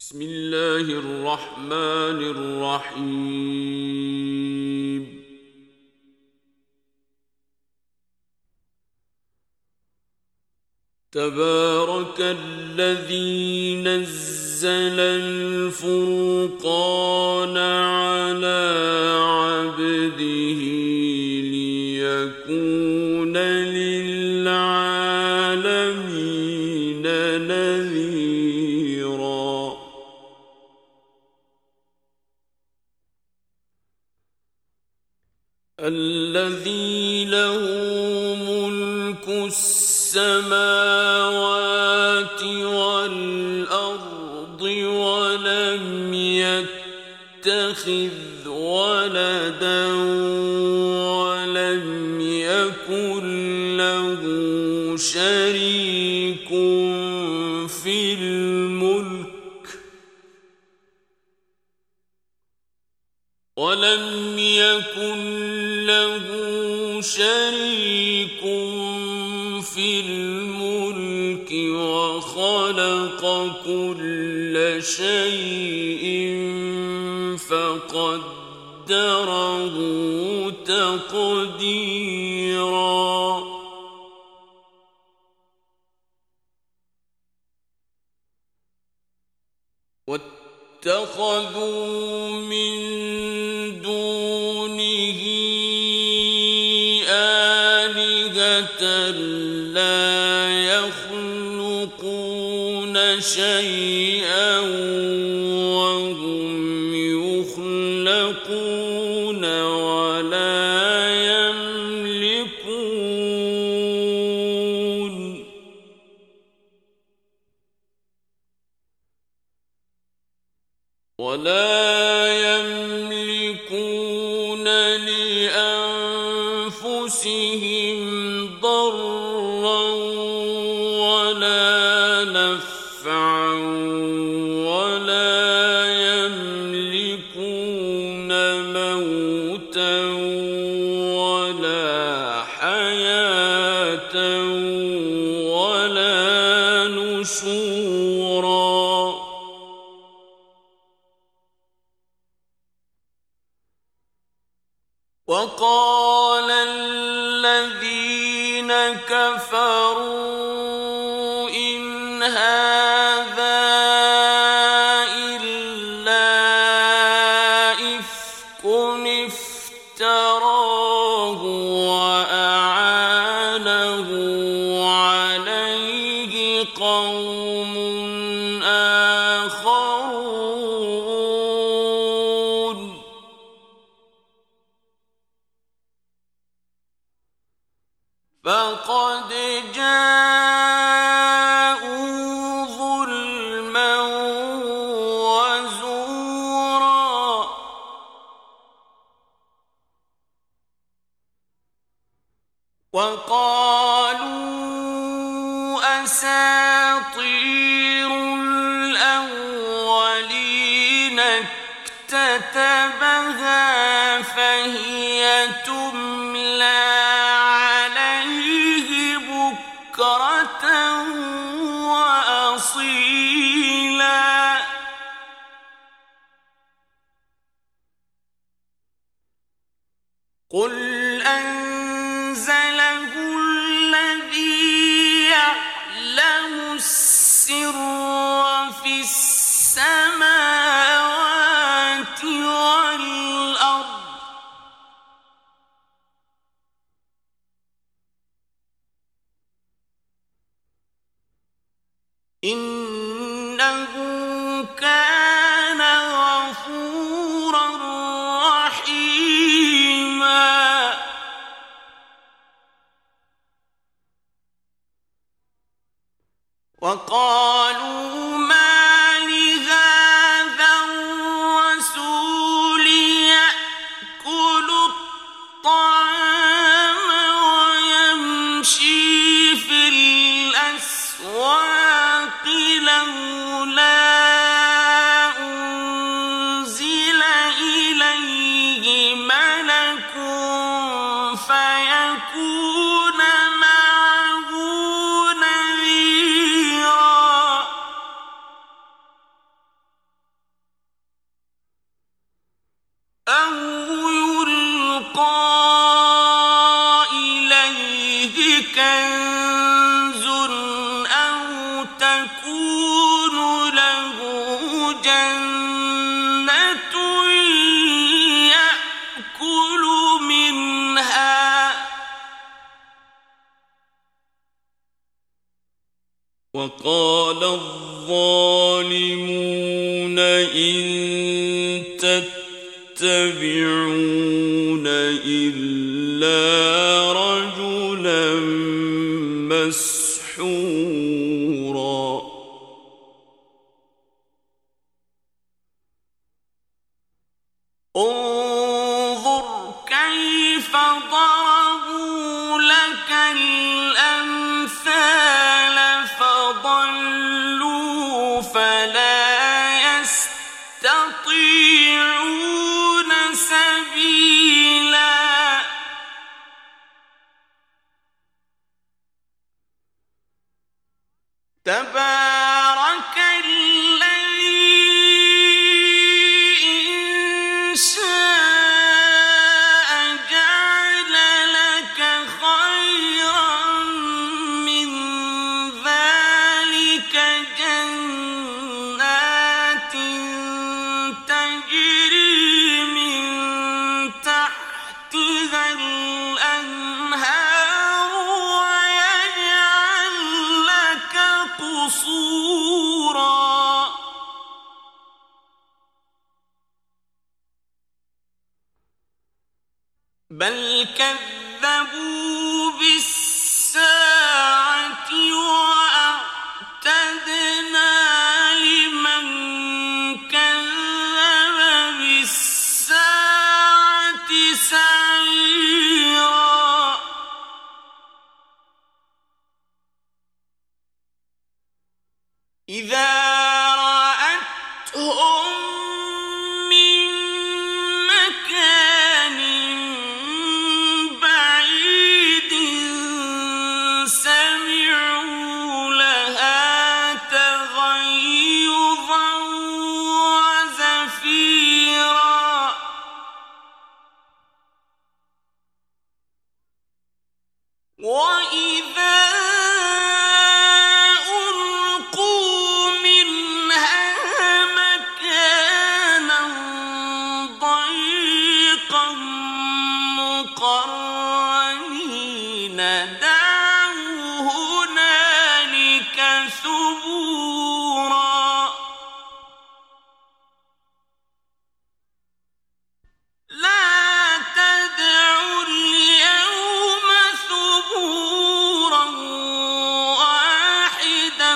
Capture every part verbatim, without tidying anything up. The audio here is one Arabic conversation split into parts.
بسم الله الرحمن الرحيم. تبارك الذي نزل الفرقان على عبده ليكون للعالمين نذيرا. الذي له ملك السماوات والأرض ولم يتخذ ولدا ولم يكن له شريك في الملك ولم يكن له شريك في الملك وخلق كل شيء فقدره تقديرا. واتخذوا من دونه آلهة لا يخلقون شيئا وهم يخلقون ولا يملكون ولا يملكون لأنفسهم ضرا ولا نفعا ولا يملكون موتا ولا حياة ولا نشورا. وقال الذين كفروا إن هذا إلا إفك افتراه وأعانه عليه قوم آخرون فقد جاءوا ظلما وزورا. وقالوا أساطير الأولين اكتتبها فهي تملى بكرة وأصيلا. قل أنزله الذي يعلم السر في السماوات والأرض إنه كان غفورا رحيما. وقالوا ما لهذا الرسول يأكل الطعام ويمشي في الأسواق لولا أو يلقى إليه كنز أو تكون له جنة يأكل منها وقال الظالمون إن تتبعون إلا رجلا مسحورا انظر كيف ضربوا لك الأمثال فضلوا فلا يستطيعون سبيلا تبارك الذي إن شاء جعل لك خيرا من ذلك جنات تجري من تحتها الأنهار ويجعل لك قصورا بل كذبوا بالساعة وأعتدنا لمن كذب بالساعة سعيرا إذا رأتهم من مكان بعيد سمعوا لها تغيظا وزفيرا وإذا ألقوا منها مكانا ضيقا مقرنين دعوا هنالك ثبورا لا تدعوا اليوم ثبورا واحدا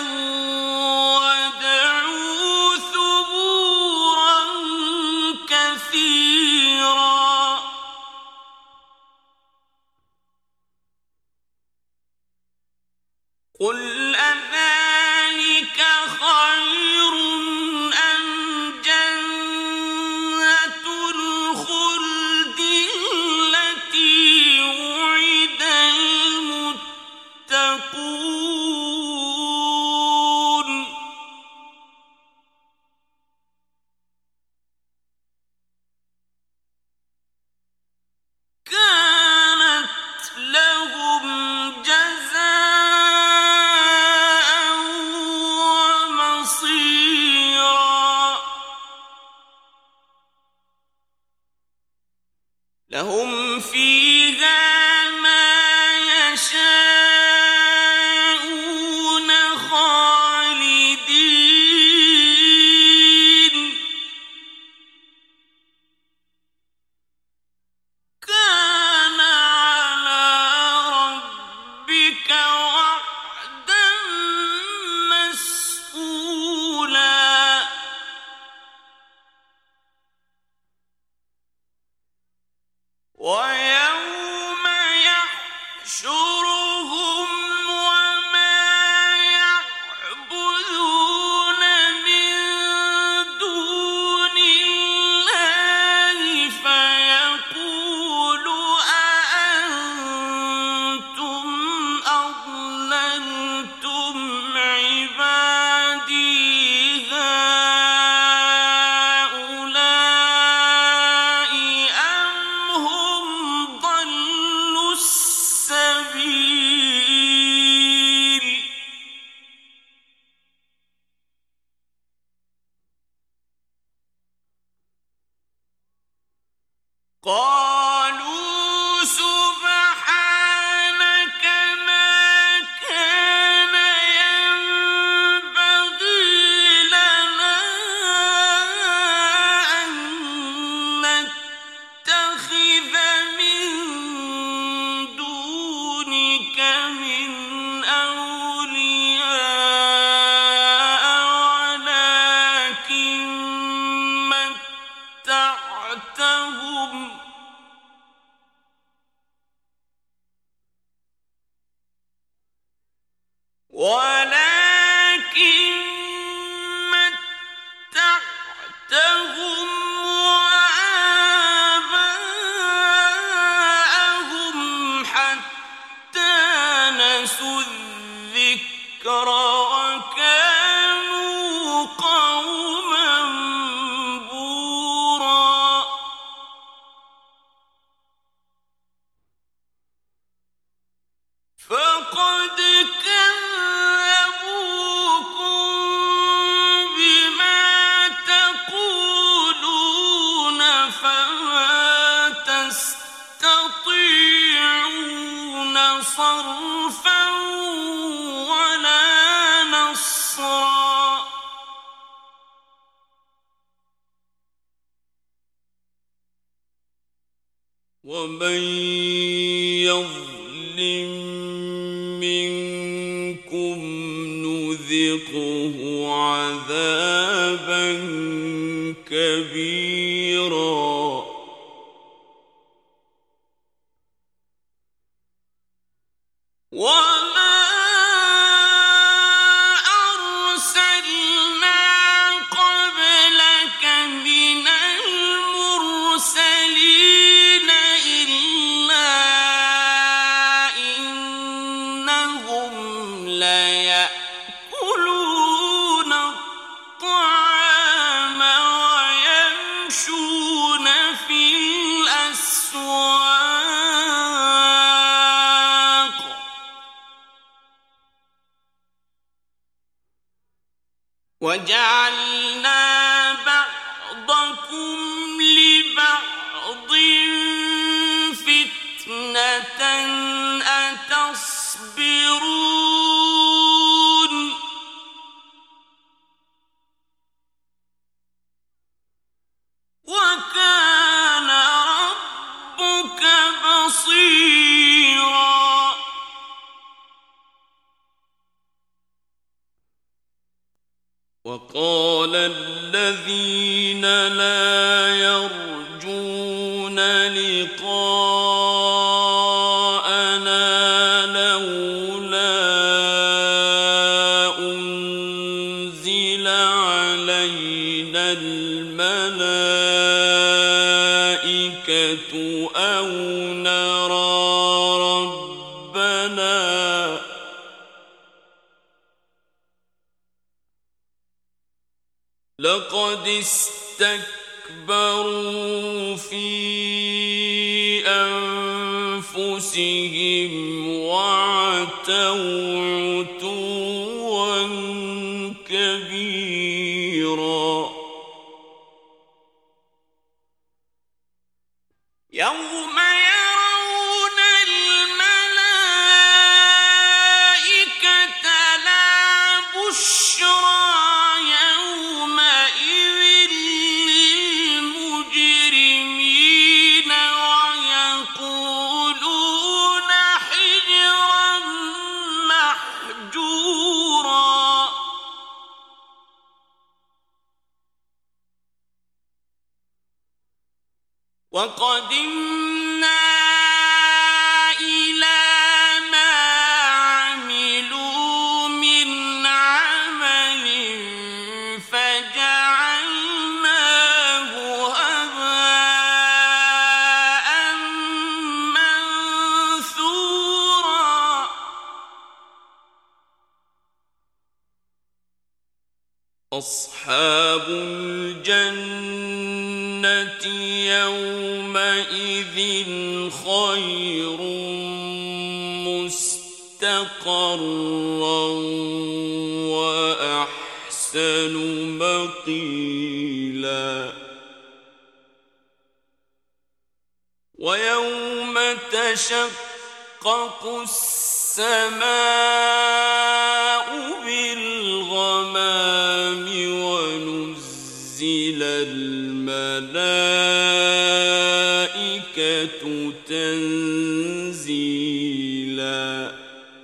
وادعوا ثبورا كثيرا قل أذلك خير أم جنة الخلد التي وعد المتقون كانت لهم جزاء ومصيرا لهم فيها ما يشاءون خالدين كان على ربك وعدا مسئولا ويوم قالوا سبحانك ما كان ينبغي لنا أن نتخذ من دونك من أولياء ولكن متعتهم ولكن متعتهم وآباءهم حتى نسوا الذكر وكانوا قوما بورا فقد كذبوكم بما تقولون فما تستطيعون صرفا ولا نصرا ومن يظلم منكم نذقه عذابا كبيرا وما أرسلنا قبلك من المرسلين إلا إنهم ليأكلون الطعام ويمشون في الأسواق وجعلنا بعضكم لبعض فتنة أتصبرون وكان ربك بصيرا وقال الذين لا يرجون لقاءنا لولا أنزل علينا الملائكة أو نرى ربنا لقد استكبروا في أنفسهم وعتوا عتوا كبيرا يوم يرون الملائكة لا بشرى وقدمنا إلى ما عملوا من عمل فجعلناه هباء منثورا أصحاب الجنة يومئذ خير مستقرا وأحسن مقيلا ويوم تشقق السماء بالغمام ونزل الملائكة تنزيلا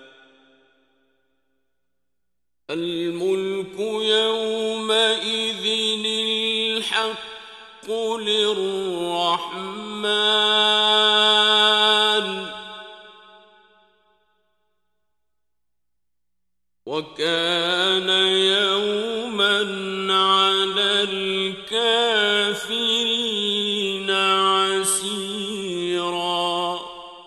الملك يومئذ الحق للرحمن وكان يوما على الكافرين عسيرا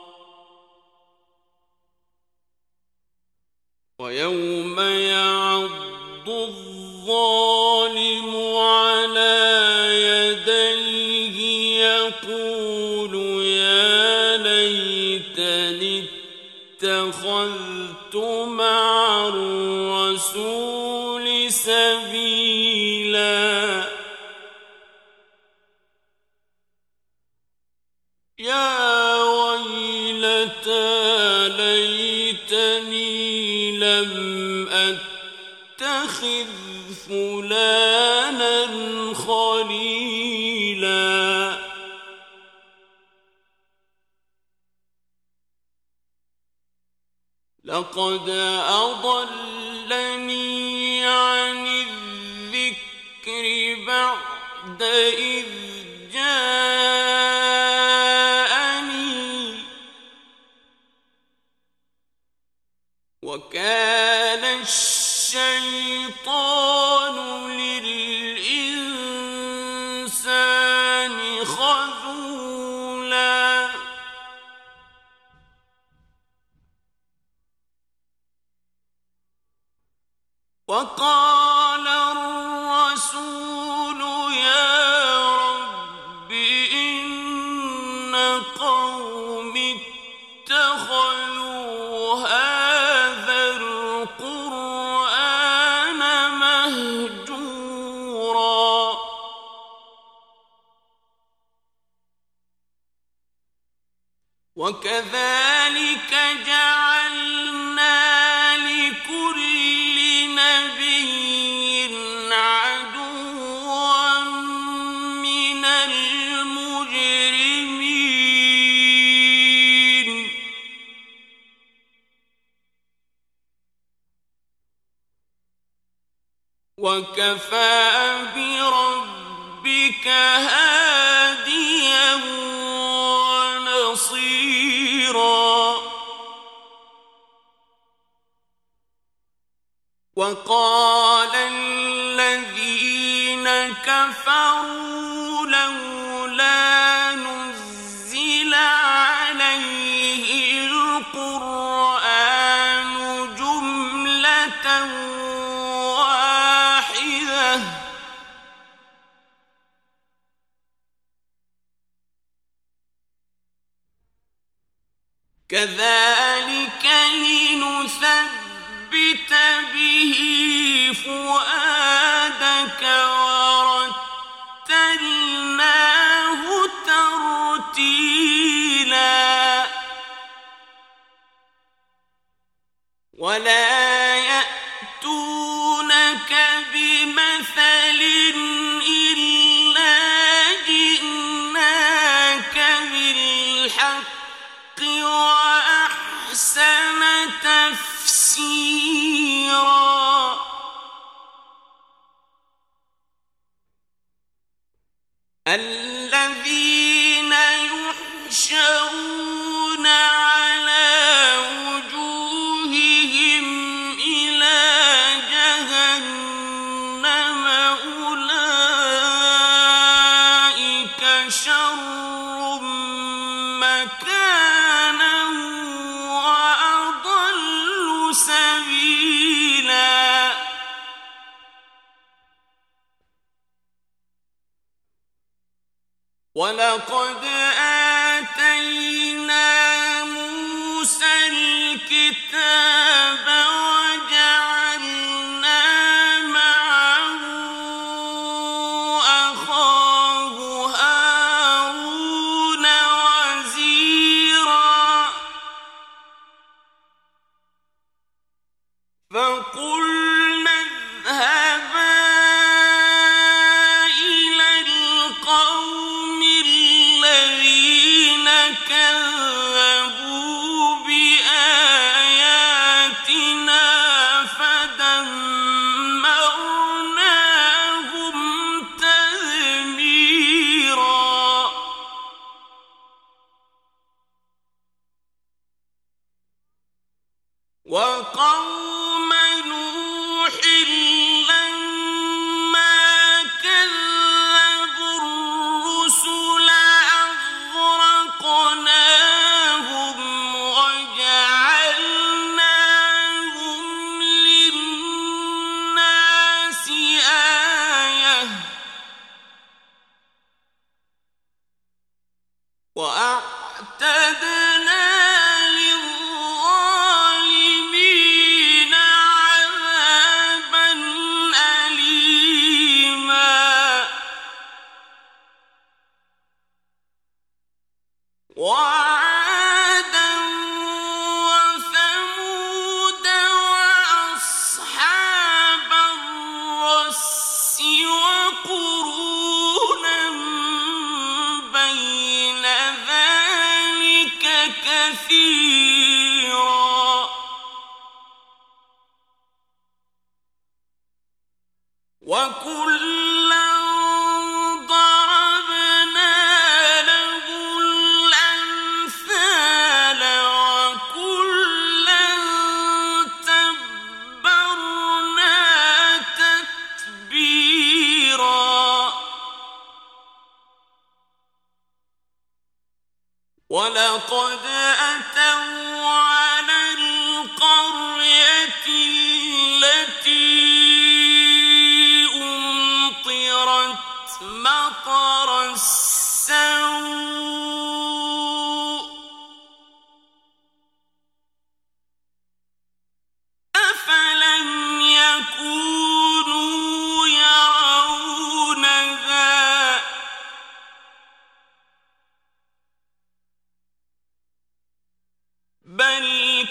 ويوم يعض الظالم على يديه يقول يا ليتني اتخذت مع الرسول سبيلا يا ويلتى ليتني لم أتخذ فلانا خليلا لقد أضلني عن الذكر بعد إذ جاءني وكان الشيطان للإنسان خذولا وقال الرسول يا رب إن قومي اتخذوا هذا القرآن مهجورا وكذلك جعلنا لكل نبي عدوا من المجرمين وكفى بربك هاديا ونصيرا وقال الذين كفروا لولا نزل عليه القرآن جملة واحدة كذلك لنثبت به فؤادك ورتلناه ترتيلا ولا يأتونك بمثل إلا جئناك بالحق وأحسن تفسيرا الذين يحشرون على وجوههم إلى جهنم أولئك شر مكانا وأضل سبيلا ولقد آتينا موسى الكتاب وجعلنا معه أخاه هارون وَلَقَدْ أَتَوْا عَلَى الْقَرْيَةِ الَّتِي أُمْطِرَتْ مَطَرَ السَّوْءِ أَفَلَمْ يَكُونُوا يَرَوْنَهَا بَلْ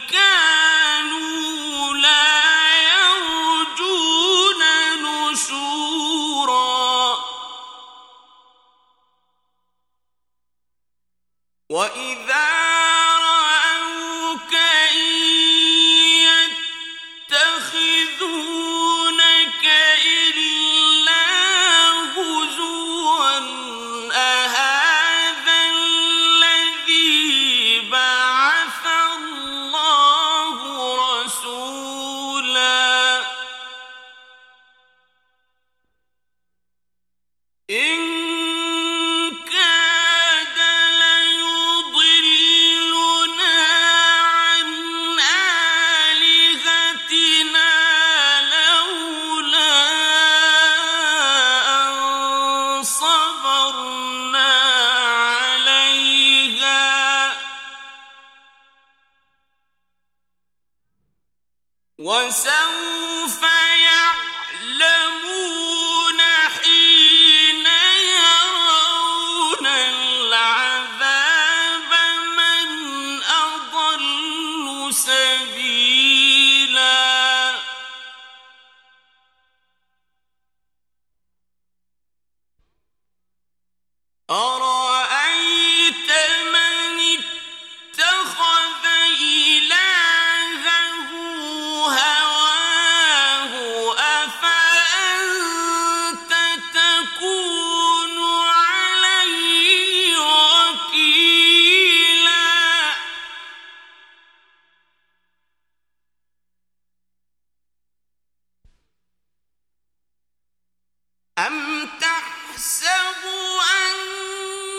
كَانُوا لَا يَرْجُونَ نُشُورًا وَإِذَا رَأَوْكَ إِن يَتَّخِذُونَكَ إِلَّا هُزُوًا أَهَٰذَا الَّذِي بَعَثَ اللَّهُ رَسُولًا إِن كَادَ لَيُضِلُّنَا عَنْ آلِهَتِنَا لَوْلَا أَن صَبَرْنَا عَلَيْهَا ۚ وَسَوْفَ يَعْلَمُونَ حِينَ يَرَوْنَ الْعَذَابَ مَنْ أَضَلُّ سَبِيلًا أَرَأَيْتَ مَنِ اتَّخَذَ إِلَٰهَهُ هَوَاهُ أَفَأَنتَ تَكُونُ عَلَيْهِ وَكِيلًا أَمْ تَحْسَبُ أَنَّ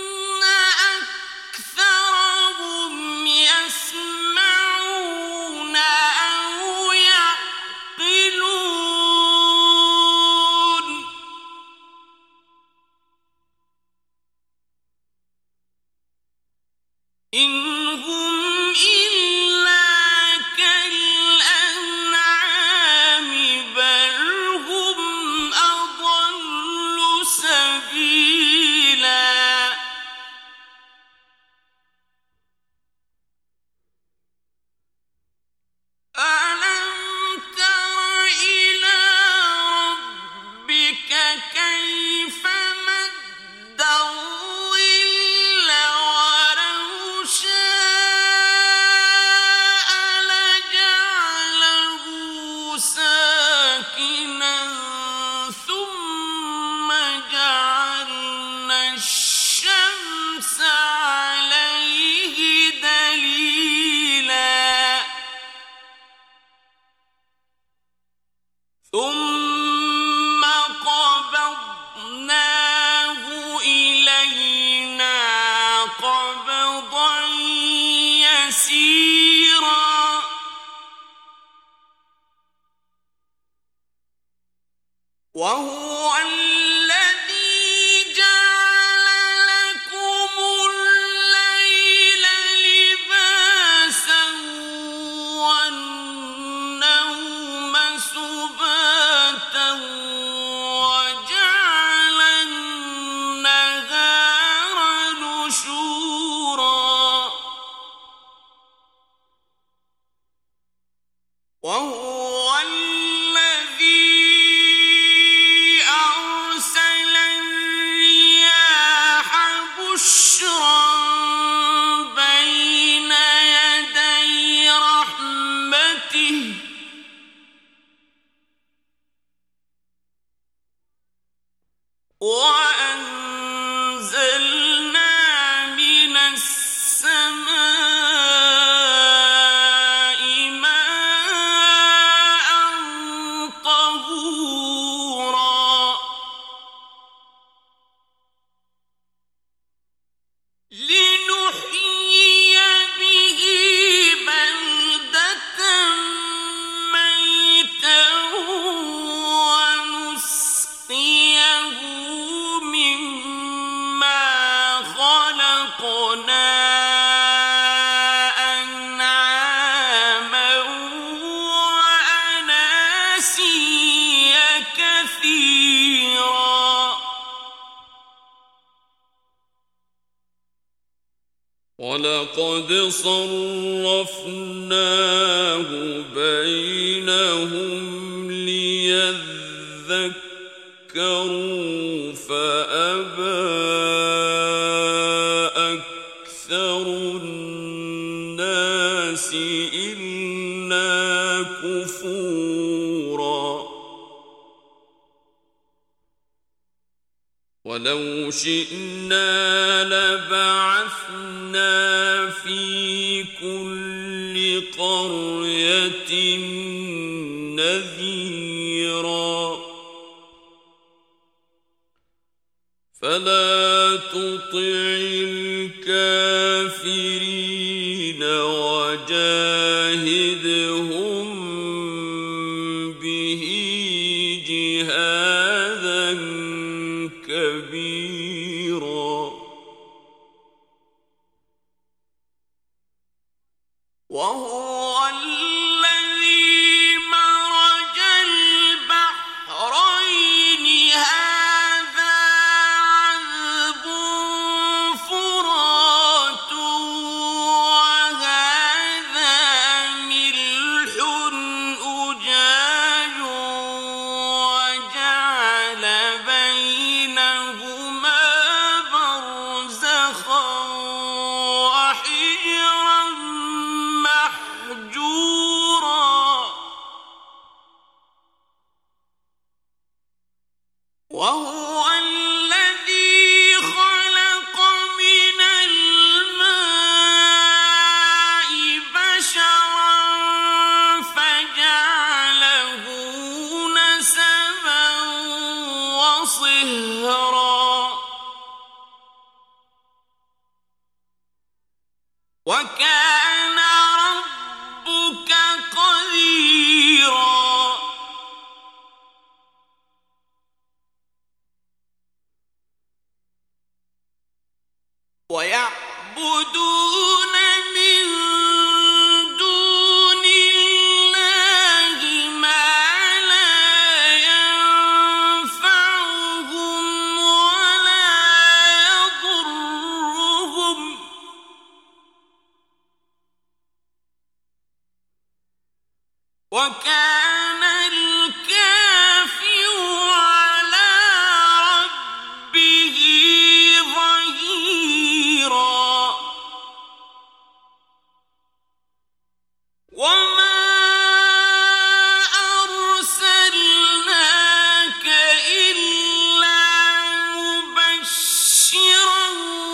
وَلَقَدْ صَرَّفْنَاهُ بَيْنَهُمْ لِيَذَّكَّرُوا فَأَبَى أَكْثَرُ النَّاسِ إِلَّا كُفُورًا وَلَوْ شِئْنَا لَبَعَثْنَا فِي كُلِّ قَرْيَةٍ نَذِيرًا فَلَا تُطِعِ الْكَافِرِينَ وَجَاهِدْهُم بِهِ جِهَادًا كَبِيرًا وَهُوَ الَّذِي مَرَجَ الْبَحْرَيْنِ هَذَا عَذْبٌ فُرَاتٌ وَهَذَا مِلْحٌ أُجَاجٌ وَجَعَلَ بَيْنَهُمَا بَرْزَخًا وَحِجْرًا مَّحْجُورًا وَهُوَ الَّذِي خَلَقَ مِنَ الْمَاءِ بَشَرًا فَجَعَلَهُ نَسَبًا وَصِهْرًا وَكَانَ رَبُّكَ قَدِيرًا وَيَعْبُدُونَ مِن دُونِ اللَّهِ مَا لَا يَنفَعُهُمْ وَلَا يَضُرُّهُمْ وَكَانَ الْكَافِرُ عَلَىٰ رَبِّهِ ظَهِيرًا وَمَا أَرْسَلْنَاكَ إِلَّا مُبَشِّرًا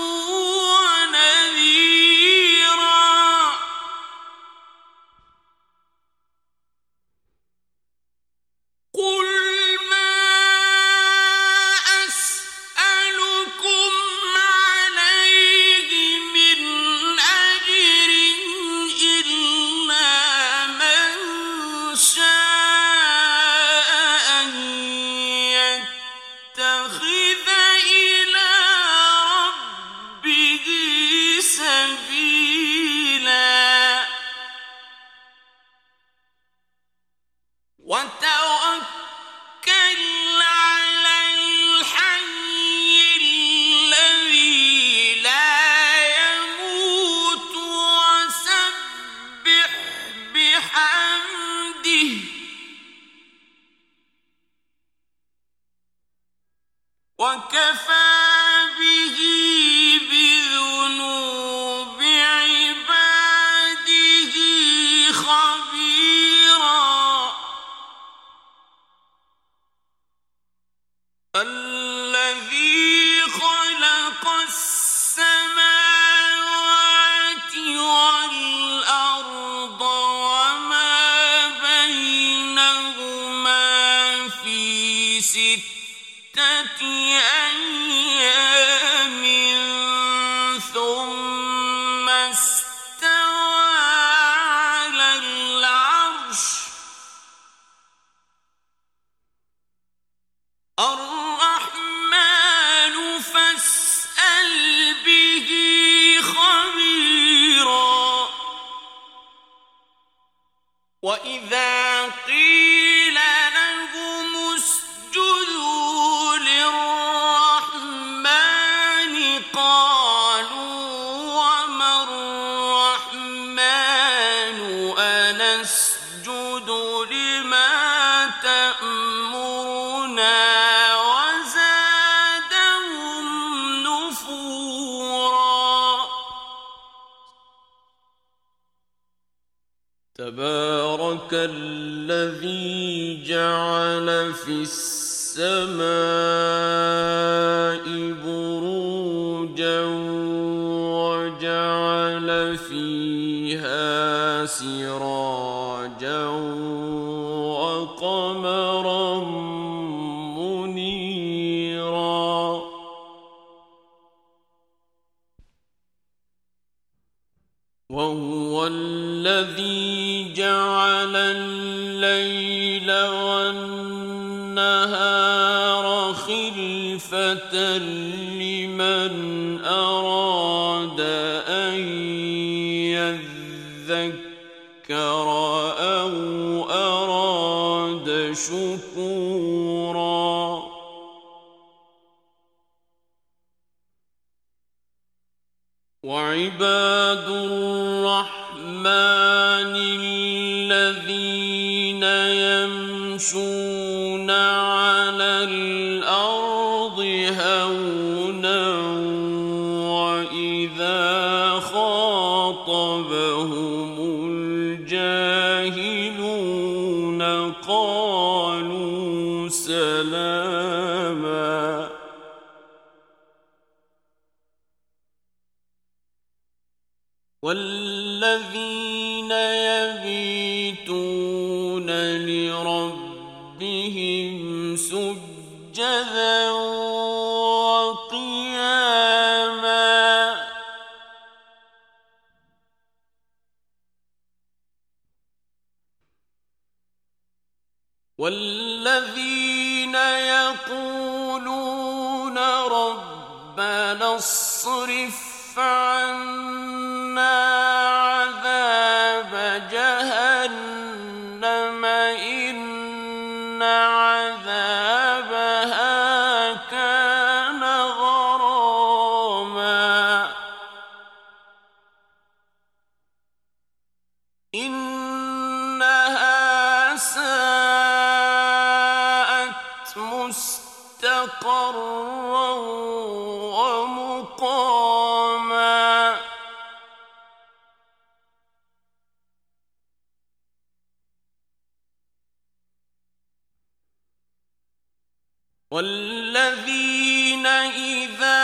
وَنَذِيرًا قُلْ مَا أَسْأَلُكُمْ عَلَيْهِ مِنْ أَجْرٍ إِلَّا مَنْ شَاءَ أَن يَتَّخِذَ إِلَىٰ رَبِّهِ سَبِيلًا وَتَوَكَّلْ عَلَى الْحَيِّ الَّذِي لَا يَمُوتُ وَسَبِّحْ بِحَمْدِهِ وَكَفَىٰ بِهِ بِذُنُوبِ عِبَادِهِ خَبِيرًا الَّذِي خَلَقَ السَّمَاوَاتِ وَالْأَرْضَ وَمَا بَيْنَهُمَا فِي سِتَّةِ أَيَّامٍ تبارك الذي جعل في السماء بروجا وجعل فيها سراجا وقمرا منيرا وهو الذي جعل الليل والنهار خلفة لمن أراد أن يذكر أو أراد شكورا وعباد الرحمن الذين يمشون على الأرض هونا وإذا خاطبهم الجاهلون قالوا سلاما والذين يبيتون لربهم سجدا وقياما والذين يقولون ربنا اصرف عنا عذاب جهنم إن عذابها كان غراما إنها ساءت مستقرا ومقاما والذين إذا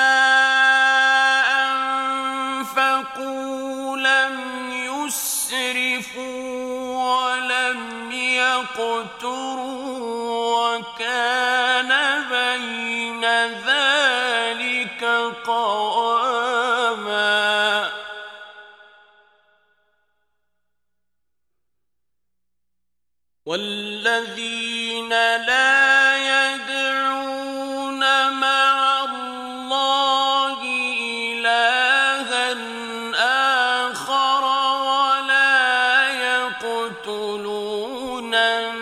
أنفقوا لم يسرفوا ولم يقتروا وكان بين ذلك قواما والذين لا يدعون مع الله إلها آخر ولا يقتلون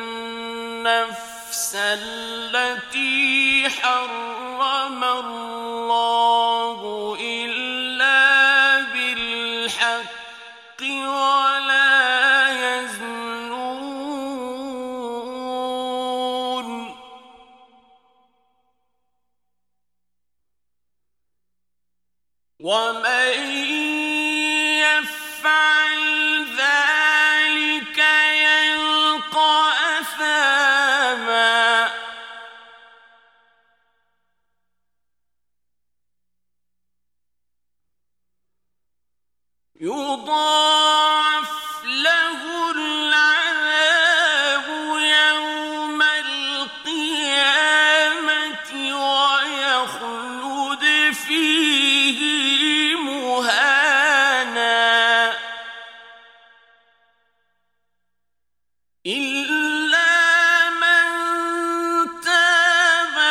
النفس التي حرم الله إلا بالحق ولا يزنون ومن يفعل ذلك يلقى أثاما يضاعف له العذاب يوم القيامة ويخلد فيه مهانا إلا من تاب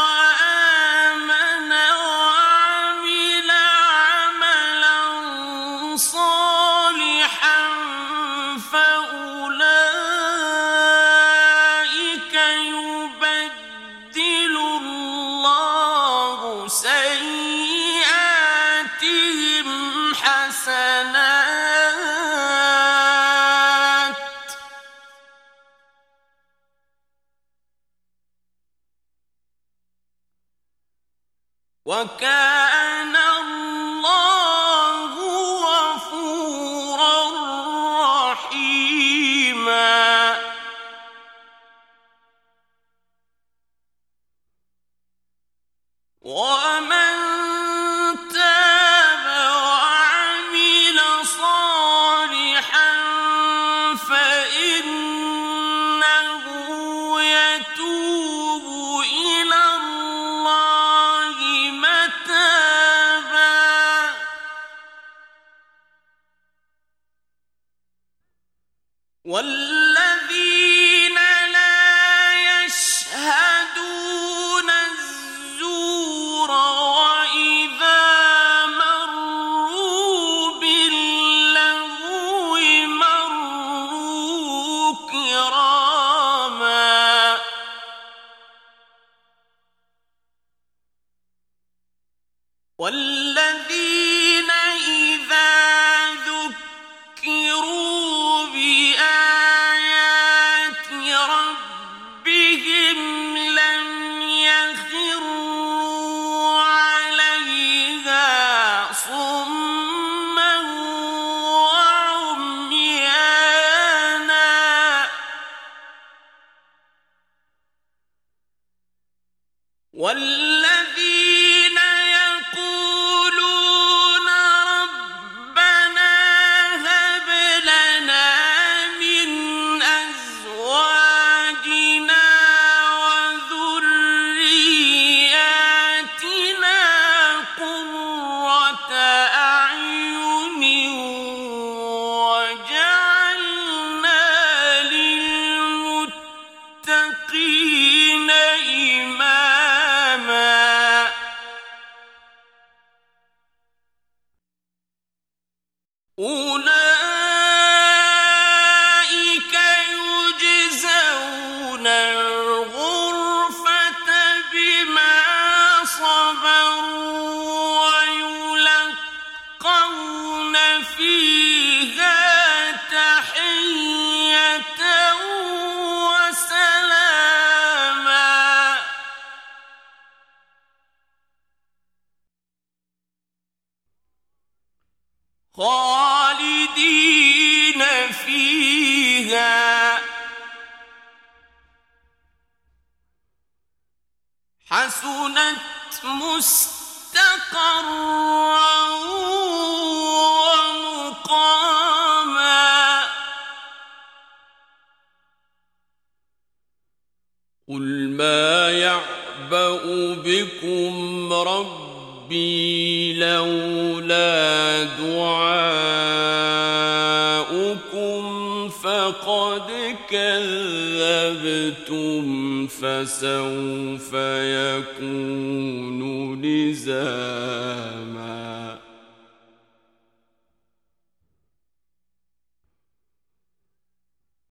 وآمن وعمل عملا صالحا فأولئك يبدل الله سيئاتهم حسنات وكان الله غفورا رحيما ومن تاب وعمل صالحا فإنه يتوب إلى الله متابا والذين لا يشهدون الزور وإذا مروا باللغو مروا كراما والذين إذا ذكروا بآيات ربهم لم يخروا عليها صما وعميانا والذين يقولون ربنا هب لنا من أزواجنا وذرياتنا قرة أعين وجعلنا للمتقين إماما أولئك يجزون الغرفة بما صبروا ويلقون فيها تحية وسلاما خالدين فيها حسنت مستقرا ومقاما قل ما يعبأ بكم ربي لولا دعاؤكم فقد كذبتم فسوف يكون لزاما